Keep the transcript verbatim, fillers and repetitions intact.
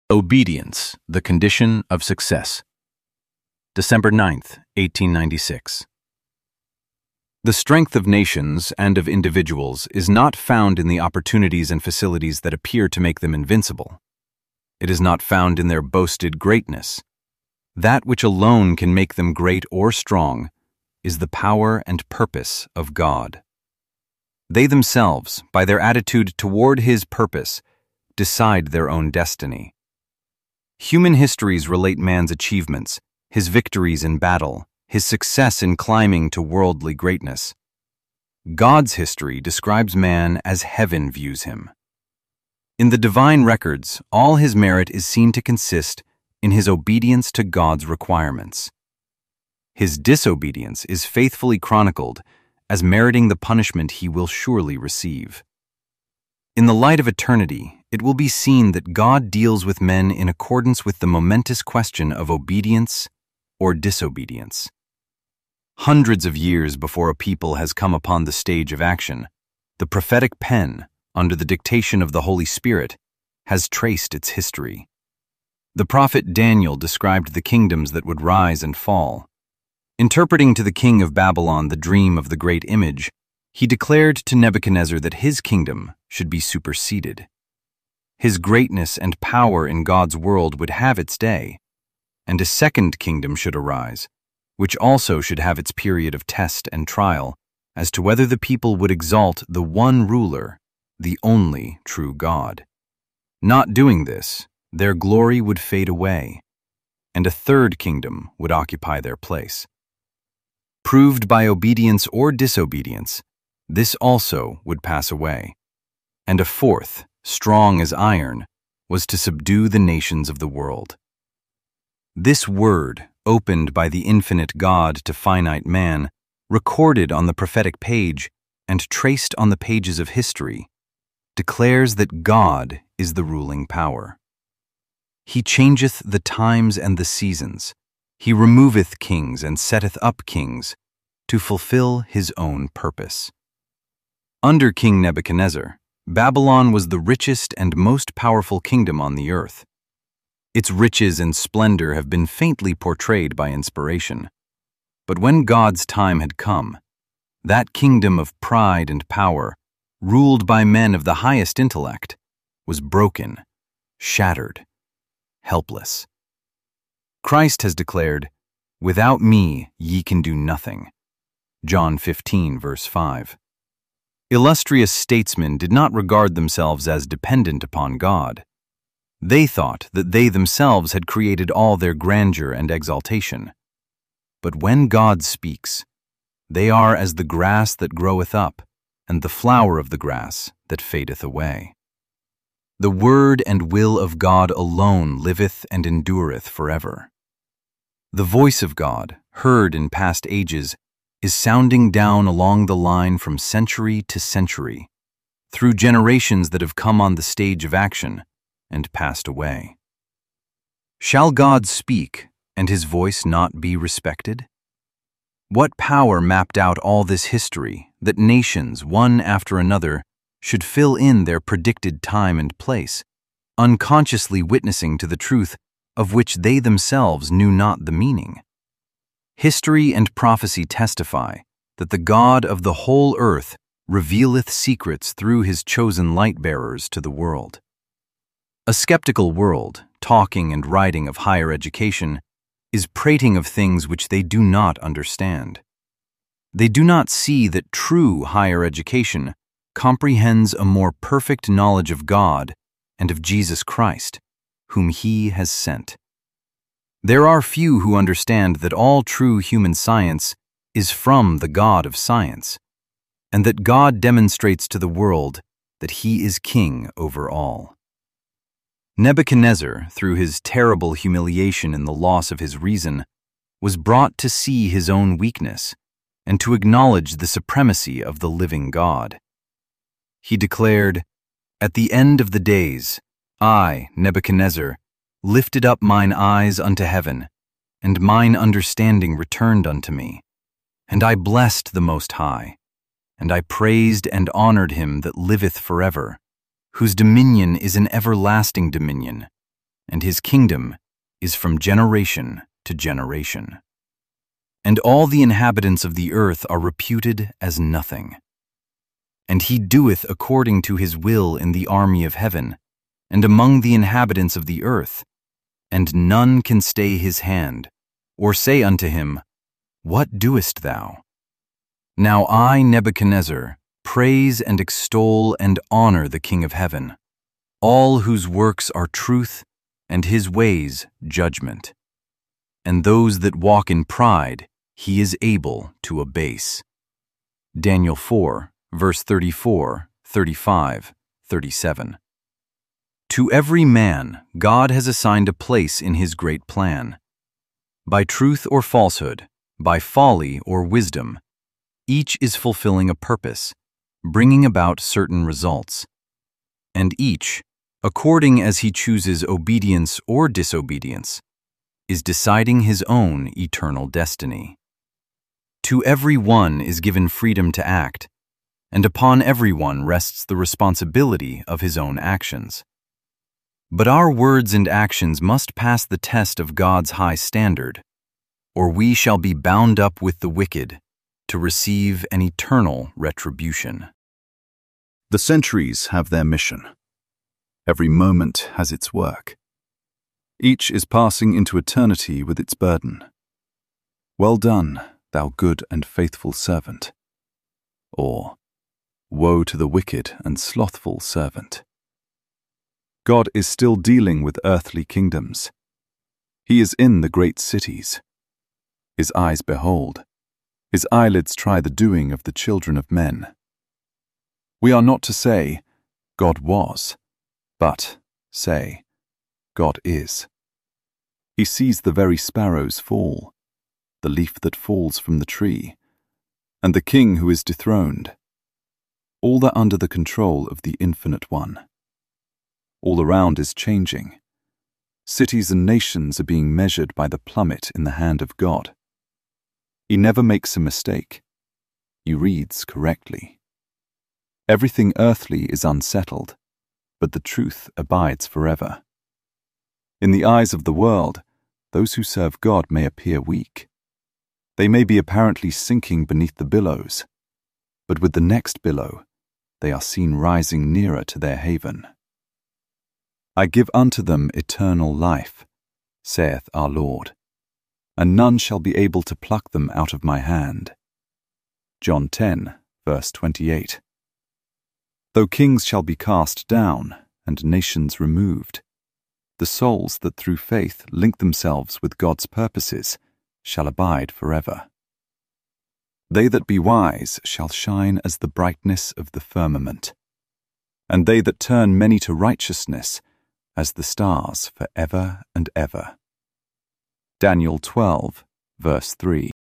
Obedience, the Condition of Success. December ninth, eighteen ninety-six. The strength of nations and of individuals is not found in the opportunities and facilities that appear to make them invincible. It is not found in their boasted greatness. That which alone can make them great or strong is the power and purpose of God. They themselves, by their attitude toward His purpose, decide their own destiny. Human histories relate man's achievements, his victories in battle, his success in climbing to worldly greatness. God's history describes man as heaven views him. In the divine records, all his merit is seen to consist in his obedience to God's requirements. His disobedience is faithfully chronicled as meriting the punishment he will surely receive. In the light of eternity, it will be seen that God deals with men in accordance with the momentous question of obedience or disobedience. Hundreds of years before a people has come upon the stage of action, the prophetic pen, under the dictation of the Holy Spirit, has traced its history. The prophet Daniel described the kingdoms that would rise and fall. Interpreting to the king of Babylon the dream of the great image, he declared to Nebuchadnezzar that his kingdom should be superseded. His greatness and power in God's world would have its day, and a second kingdom should arise, which also should have its period of test and trial as to whether the people would exalt the one ruler, the only true God. Not doing this, their glory would fade away, and a third kingdom would occupy their place. Proved by obedience or disobedience, this also would pass away, and a fourth, strong as iron, was to subdue the nations of the world. This word, opened by the infinite God to finite man, recorded on the prophetic page and traced on the pages of history, declares that God is the ruling power. He changeth the times and the seasons. He removeth kings and setteth up kings to fulfill his own purpose. Under King Nebuchadnezzar, Babylon was the richest and most powerful kingdom on the earth. Its riches and splendor have been faintly portrayed by inspiration. But when God's time had come, that kingdom of pride and power, ruled by men of the highest intellect, was broken, shattered, helpless. Christ has declared, "Without me ye can do nothing." John fifteen, verse five. Illustrious statesmen did not regard themselves as dependent upon God. They thought that they themselves had created all their grandeur and exaltation. But when God speaks, they are as the grass that groweth up, and the flower of the grass that fadeth away. The word and will of God alone liveth and endureth forever. The voice of God, heard in past ages, is sounding down along the line from century to century, through generations that have come on the stage of action and passed away. Shall God speak, and his voice not be respected? What power mapped out all this history that nations, one after another, should fill in their predicted time and place, unconsciously witnessing to the truth of which they themselves knew not the meaning? History and prophecy testify that the God of the whole earth revealeth secrets through his chosen light-bearers to the world. A skeptical world, talking and writing of higher education, is prating of things which they do not understand. They do not see that true higher education comprehends a more perfect knowledge of God and of Jesus Christ, whom he has sent. There are few who understand that all true human science is from the God of science, and that God demonstrates to the world that he is king over all. Nebuchadnezzar, through his terrible humiliation in the loss of his reason, was brought to see his own weakness and to acknowledge the supremacy of the living God. He declared, "At the end of the days, I, Nebuchadnezzar, lifted up mine eyes unto heaven, and mine understanding returned unto me. And I blessed the Most High, and I praised and honored him that liveth forever, whose dominion is an everlasting dominion, and his kingdom is from generation to generation. And all the inhabitants of the earth are reputed as nothing. And he doeth according to his will in the army of heaven, and among the inhabitants of the earth, and none can stay his hand, or say unto him, What doest thou? Now I, Nebuchadnezzar, praise and extol and honor the King of heaven, all whose works are truth, and his ways judgment. And those that walk in pride he is able to abase. Daniel four, verse thirty-four, thirty-five, thirty-seven. To every man God has assigned a place in his great plan. By truth or falsehood, by folly or wisdom, each is fulfilling a purpose, bringing about certain results. And each, according as he chooses obedience or disobedience, is deciding his own eternal destiny. To every one is given freedom to act, and upon every one rests the responsibility of his own actions. But our words and actions must pass the test of God's high standard, or we shall be bound up with the wicked to receive an eternal retribution. The centuries have their mission. Every moment has its work. Each is passing into eternity with its burden. Well done, thou good and faithful servant. Or, woe to the wicked and slothful servant. God is still dealing with earthly kingdoms. He is in the great cities. His eyes behold. His eyelids try the doing of the children of men. We are not to say, God was, but say, God is. He sees the very sparrows fall, the leaf that falls from the tree, and the king who is dethroned. All are under the control of the Infinite One. All around is changing. Cities and nations are being measured by the plummet in the hand of God. He never makes a mistake. He reads correctly. Everything earthly is unsettled, but the truth abides forever. In the eyes of the world, those who serve God may appear weak. They may be apparently sinking beneath the billows, but with the next billow, they are seen rising nearer to their haven. I give unto them eternal life, saith our Lord, and none shall be able to pluck them out of my hand. John ten, verse twenty-eight. Though kings shall be cast down, and nations removed, the souls that through faith link themselves with God's purposes shall abide forever. They that be wise shall shine as the brightness of the firmament, and they that turn many to righteousness as the stars for ever and ever. Daniel twelve, verse three.